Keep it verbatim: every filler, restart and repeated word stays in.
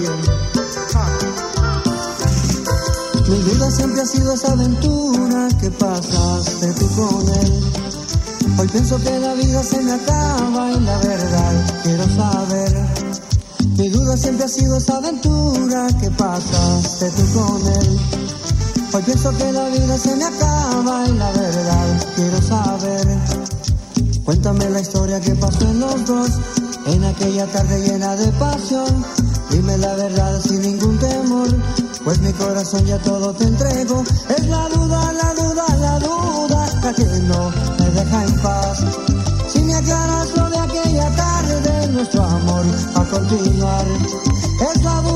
bien. Ah. Mi vida siempre ha sido esa aventura que pasaste tú con él. Hoy pienso que la vida se me acaba y la verdad quiero saber. Mi duda siempre ha sido esa aventura que pasaste tú con él. Hoy pienso que la vida se me acaba y la verdad quiero saber. Cuéntame la historia que pasó en los dos, en aquella tarde llena de pasión. Dime la verdad sin ningún temor, pues mi corazón ya todo te entrego. Es la duda, la duda, la duda la que no me deja en paz. Si me aclaras lo de aquella tarde, nuestro amor a continuar. Es la duda